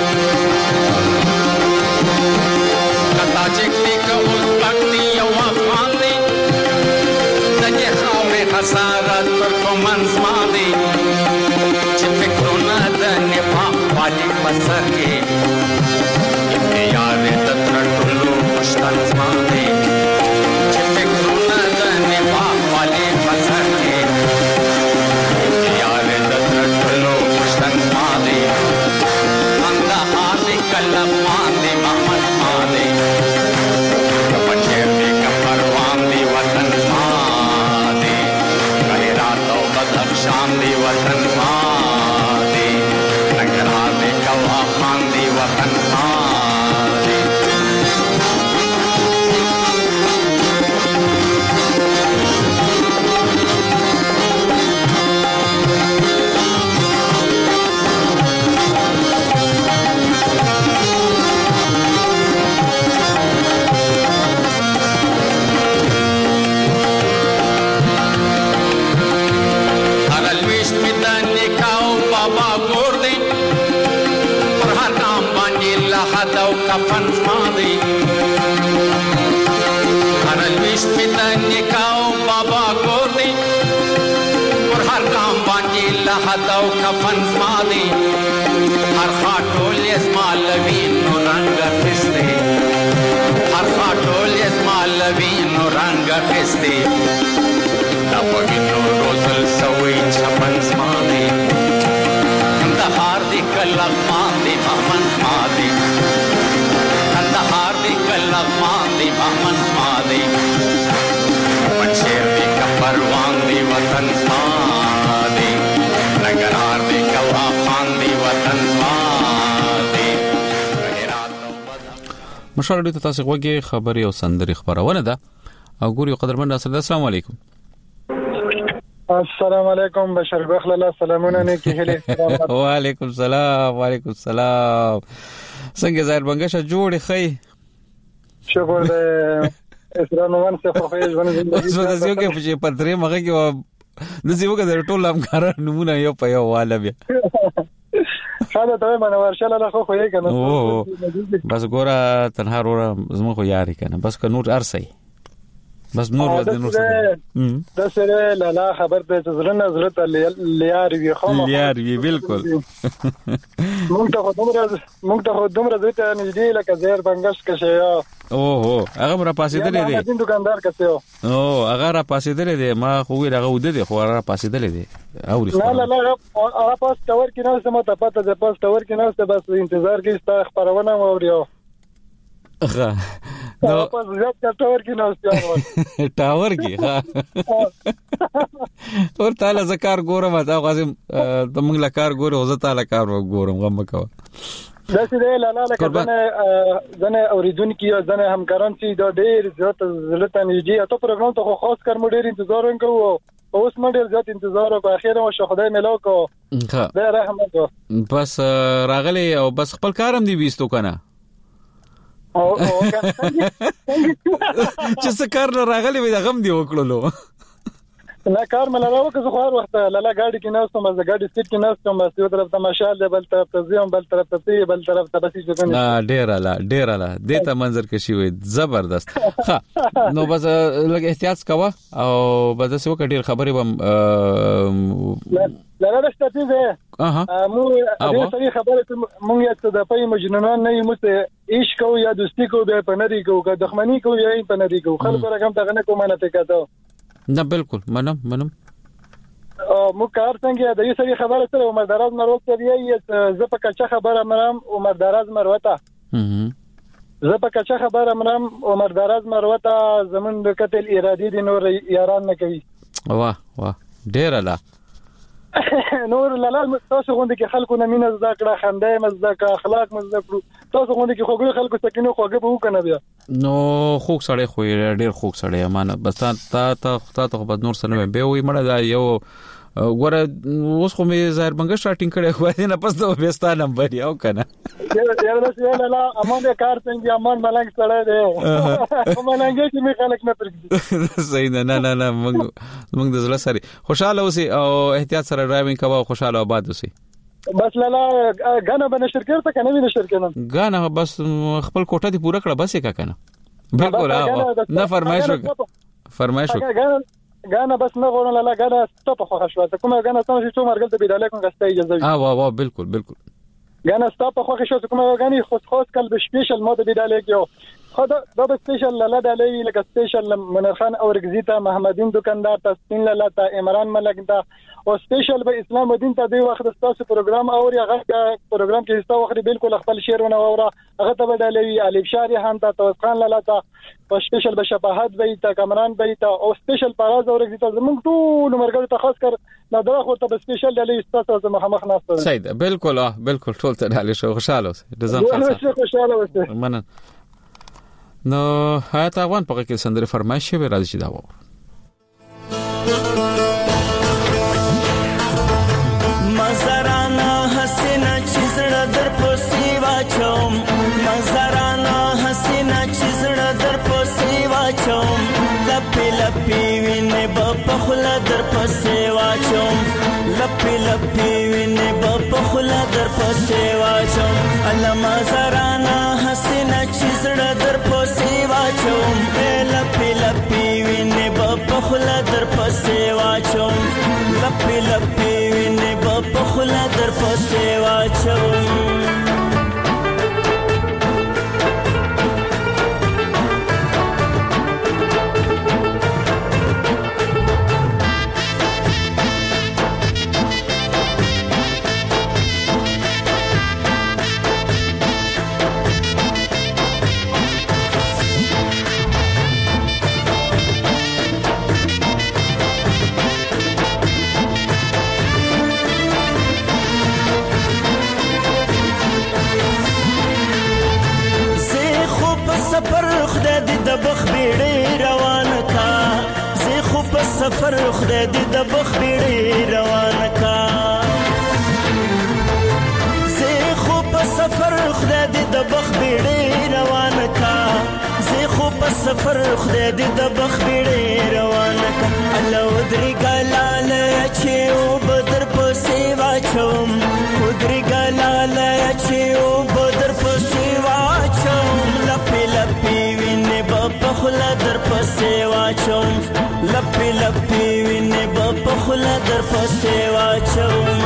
کتا چې کلی که اوس پکنی او افغان دی لدې خاورې هزاره ترکو منځ ما دی چې فکرونه د نفاق والي په سر کې اختیار د ترټولو مشتن زما دی چې فکرونه د نفاق والي بسر کے اختیار دتر ٹھلو مشتن ماندے اندہ آدھے کلب ماندے محمد ماندے پچھر دے کپر واندے وطن ماندے کہے راتو بدب شام دے وطن ماندے نگرا دے کوا خاندے وطن ماندے او کفن زمادي هر الويش په نکاو بابا ګور دی پر هر کام باندې له راحت او کفن زما دی هر خاطول یزما لوین نو رنگ خسته هر خاطول یزما لوین نو رنگ خسته دا پوینو روزل سوی چپن زما دی کندهار دی کلغمان دی بهمن زما دی کندهار دی کلغمان دی بهمن زما دی منشیر دی کپروان دی وطن زما دی ننګرهار دی کوا خان دی وطن زما دی
مشال دې تاسو غوږی خبري او سندري خبرونه ده او ګوري قدرمن ناصر السلام علیکم.
السلام علیکم بشر بخل الله سلامونه نه کېله.
وعلیکم السلام وعلیکم السلام. څنګه ظاهر بنگشه جوړې خې؟
شکر دې اسرانوان څخه خو یې ژوند زندګي.
اوس د یو کې په پدرې مګه کې د زیو کې د ټول همکار نمونه یو په یو والا بیا.
خاله ته باندې ورشل له خو خو یې کنه.
بس ګوره تنها ورو زمو خو یاري کنه بس که نور ارسي. بس نور ود نور څه
د سره لاله خبر ته زړه نظر ته لیار وی خو
لیار وی بالکل
مونږ ته دومره مونږ ته دومره ځته نږدې لکه زهر بنگش کشه او
هو هغه را پاسېدلې دي
د دکاندار کسه
او هغه را پاسېدلې دي ما خو وی هغه ود دي خو را پاسېدلې دي او
نه نه نه هغه پاس تور کې نه سم ته پته ده پاس تور کې نه بس انتظار کې ستا خبرونه اوريو
ها
نو پاس زیات ټاور کې نه اوسه
ټاور کې ها اور تعالی زکار ګورم دا غازم ته موږ لا کار ګورو زه تعالی کار ګورم غم کوه
دا چې لا لا لکه ځنه ځنه اوریدونکو یا ځنه همکاران چې دا ډېر زیات زلته نږدې ته پروګرام ته خاص کار مو ډېر انتظار وکړو اوس مې ډېر زیات انتظار وکړ اخیرا مو خدای ملو کو دا رحمت
بس راغلی او بس خپل کارم دی وستو کنه
او او
چې څه کار راغلی وي دا غم دی وکړلو
نه کار مله راوکه زه خو هر وخت لاله ګاډي کې ناستم از ګاډي سټ کې ناستم بس یو طرف ته مشال دی بل طرف ته زیوم بل طرف ته تی بل طرف ته بس څه
نه ډیر الا ډیر الا دته منظر کې شي وي زبردست ها نو بس لګ احتیاط کاوه او بس څه وکړ ډیر خبرې بم
لا لا شته ده
اها
مو دې سړي خبره مونږ یې ته د پي مجنونان نه یو مست عشق او یا دوستي کو به پنري کو که دښمنی کو یا پنري کو خلکو رقم ته نه کومه نه تکاته
نه بالکل منم منم
او مو کار څنګه د یو سړي خبره سره عمر دراز مروت دی زه په کچا خبره مرام عمر دراز مروته زه په کچا خبره مرام عمر دراز مروته زمون د قتل ارادي دي نور یاران نه کوي
واه واه ډیر لا
نور لاله تاسو غوندي کې خلکو نه مینه زده خنده مزده اخلاق مزده تاسو غوندي کې خوګو خلکو سکینو خوګه به وکنه بیا
نو خوک سړی خو ډیر خوک سړی امانه بس تا تا تا ته په نور سره به وي مړه دا یو ګوره اوس خو مې ظاهر بنګ سٹارټینګ کړي خو نه پس ته وستا نمبر یو کنه
یاره دا څه لاله امان کار څنګه امان ملنګ سره دی ملنګ چې می خلک نه پرګدي
صحیح نه نه نه موږ موږ د زړه سره خوشاله اوسې او احتیاط سره ډرایوینګ کوه خوشاله آباد اوسې
بس لاله غانا به نشر کړه کنه وینې نشر کړه
غانا بس خپل کوټه دی پوره کړه بس یې کا کنه بالکل نه فرمایش فرمایش غانا بس نه غوړل لا غانا ستپ خو خشوه کومه غانا سم چې څو مرګل ته بيداله کوم غسته اجازه وي اه واه واه بالکل بالکل
غانا ستپ خو خشوه کومه غاني خو خاص کل به سپیشل مود بيداله کېو خدا دا به سپیشل لاله دالي لکه سپیشل منیر خان او رگزیتا محمدین دکاندار تسنین لاله تا عمران ملک دا او سپیشل به اسلام الدین ته دی وخت تاسو پروګرام او هغه پروګرام کې تاسو وخت بالکل خپل شعرونه اوره هغه ته بدلوي الف شاری خان ته توس خان لاله تا او سپیشل به شفاعت به تا کمران به تا او سپیشل پاراز او رگزیتا زموږ ټول مرګ ته خاص کر نه دا خو ته سپیشل دالي تاسو مخامخ ناست
صحیح بالکل اه بالکل ټول ته دالي شو خوشاله اوسه د ځان خاصه
خوشاله اوسه
مننه نو حیات افغان په کې سندره فرمایش به راځي دا و
مزرانا حسینا چیزړه در پوسی واچوم مزرانا حسینا چیزړه در پوسی واچوم لپی لپی وینه په خلا در پوسی واچوم لپی لپی وینه په خلا در پوسی واچوم الله مزرانا حسینا چیزړه در پوسی واچوم لپی لپی وینه په خلا در پوسی واچوم لپی لپی وینه
پسې واچوم سفر خدای دې د بخ بیړې روان کا زه خو په سفر خدای دې د بخ بیړې روان کا زه خو په سفر خدای دې د بخ بیړې روان کا الله ودري ګلال چې او بدر په سیوا چوم ودري ګلال چې او بدر په سیوا چوم لپی لپی وینې په خلا در په سیوا چوم لپی لپی وینې په خلا در په سیوا چوم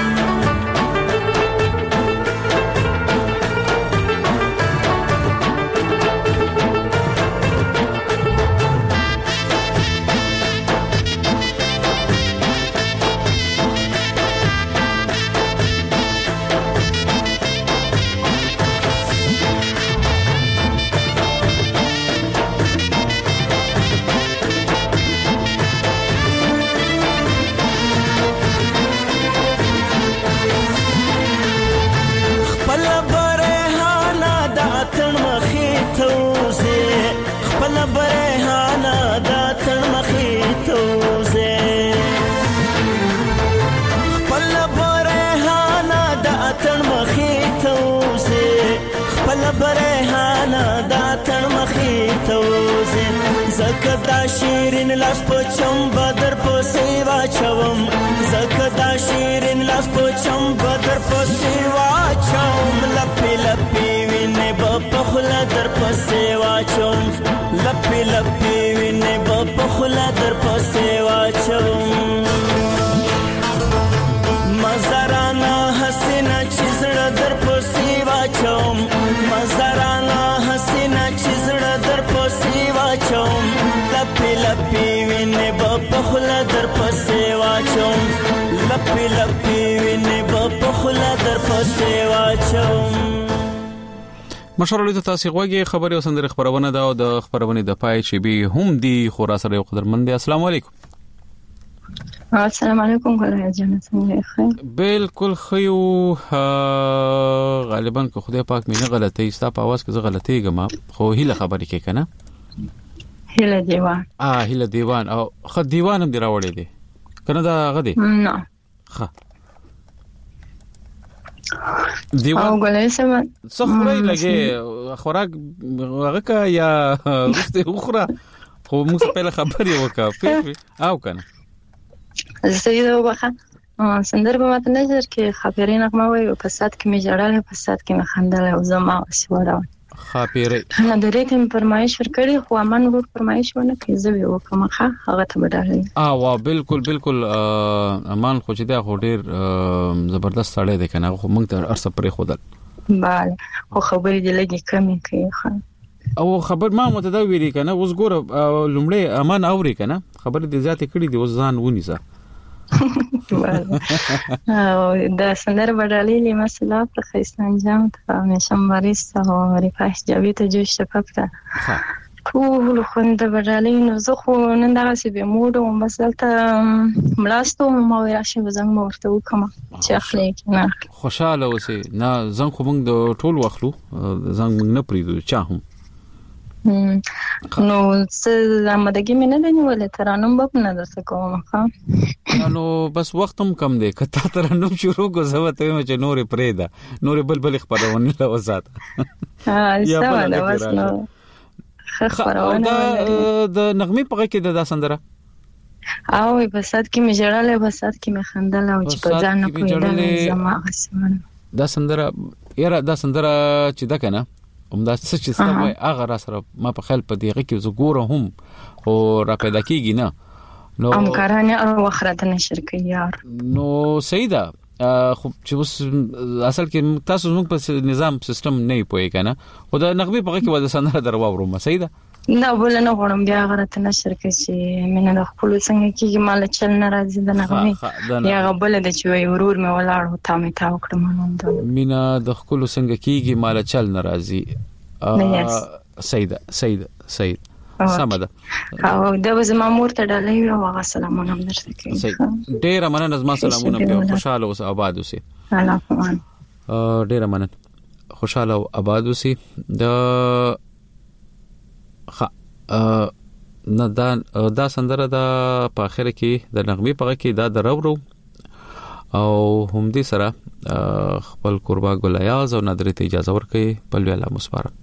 زکدا شیرین لاس پچم بدر په سیوا چوم زکدا شیرین لاس پچم بدر په سیوا چوم لپی لپی وینې په خلا در په سیوا چوم لپی لپی وینې په خلا در په سیوا چوم مزارانا حسینا چیزړه در په سیوا چوم مزارانا حسینا چیزړه در په سیوا چوم لپی لپی وینې په خلا در په سیوا چوم لپی لپی وینې په خلا در په سیوا چوم
مشورې ته تاسو غوږی خبري او سندره خبرونه دا او د خبرونه د پای چې به هم دی خورا سره یو قدرمن دی. السلام علیکم.
السلام علیکم ګلای جان څنګه ښه
بالکل خيو غالبا که خدای پاک مینه غلطي ستا په आवाज کې زه غلطي ګم خو هیله خبرې کې کنه
هیله دیوان
اه هیله دیوان او خ دیوان هم دی راوړې دي کنه دا غدي
نه
ښه دیوان
او ګلای سم
څخوري لګي خوراک هغه کا یا رسته اخرى خو موږ په خبرې وکړه په او کنه
زه وبخه سندر په ماته نظر کې خبرې نغمه وي او په سات کې می جړل په سات کې می خندل او زما وسوره
خبرې
نه درې کوم فرمایش ورکړي خو امن ور فرمایش ونه کې زه وکم هغه ته بدلې
اه وا بالکل بالکل امان خو چې دا ډېر زبردست سړی دی کنه خو موږ ته ارسه پرې خودل
bale خو خبرې دې لګي کمی کوي
او خبر ما متدا ویری کنه اوس ګور لومړی امان اوري کنه خبر دې ذاتي کړي دي اوس ځان ونیسه
او دا سندر بدلې مسله په خیستان جام ته مشم وریس او ریفاش جاوی ته جوش پپتا ټول خوند بدلې نو زه خو نن دا څه به موډ او مسلته ملاستو مو راشي وزنګ مو ورته وکم چې اخلي کنه
خوشاله اوسې نه زنګ خو موږ د ټول واخلو زنګ موږ نه پریدو چا هم
نو څه زمادګي مې نه دی ولې ترانم به نه درته کوم ښا
نو بس وختم کم دی کته ترانم شروع کو زوته مې چې نور پرېدا نور بلبل خبرونه لا وزات
ها سوا دا وس نو خبرونه
د نغمه په کې د سندره
او په سات کې مې جړاله په سات کې مې خندل او چې په ځان نه کویدل زما اسمن
دا سندره یاره دا سندره چې دا کنه همدا څه چې ستوي هغه را سره ما په خیال په دغه کې زګوره هم او را پیدا کیږي نه
نو امکارانه او اخرت نشر کوي یار
نو سیدا خو چې اوس اصل کې تاسو موږ په نظام سیستم نه پوي کنه خو دا نغمه په کې وځه سندره دروا ورو ما صحیح ده
نه بل نه غواړم بیا غره نشر کې چې مینه د خپل څنګه کېږي مال چل ناراضي د نغمه یا غبل د چې ورور مې ولاړ هو تا مې تا وکړم
مینه د خپل څنګه کېږي مال چل ناراضي صحیح ده صحیح ده صحیح سمه ده
او د وزما مور ته ډالۍ او هغه سلامونه هم درته کوي
ډیر مننه نظم سلامونه په خوشاله او آباد اوسئ
الله امان
ډیر مننه خوشاله او آباد اوسئ د خ نه دا دا سندره دا په اخر کې د نغمه په کې دا درورو او هم دې سره خپل قربا ګل ایاز او نادر ته اجازه ورکړي په لوی الله مسبارک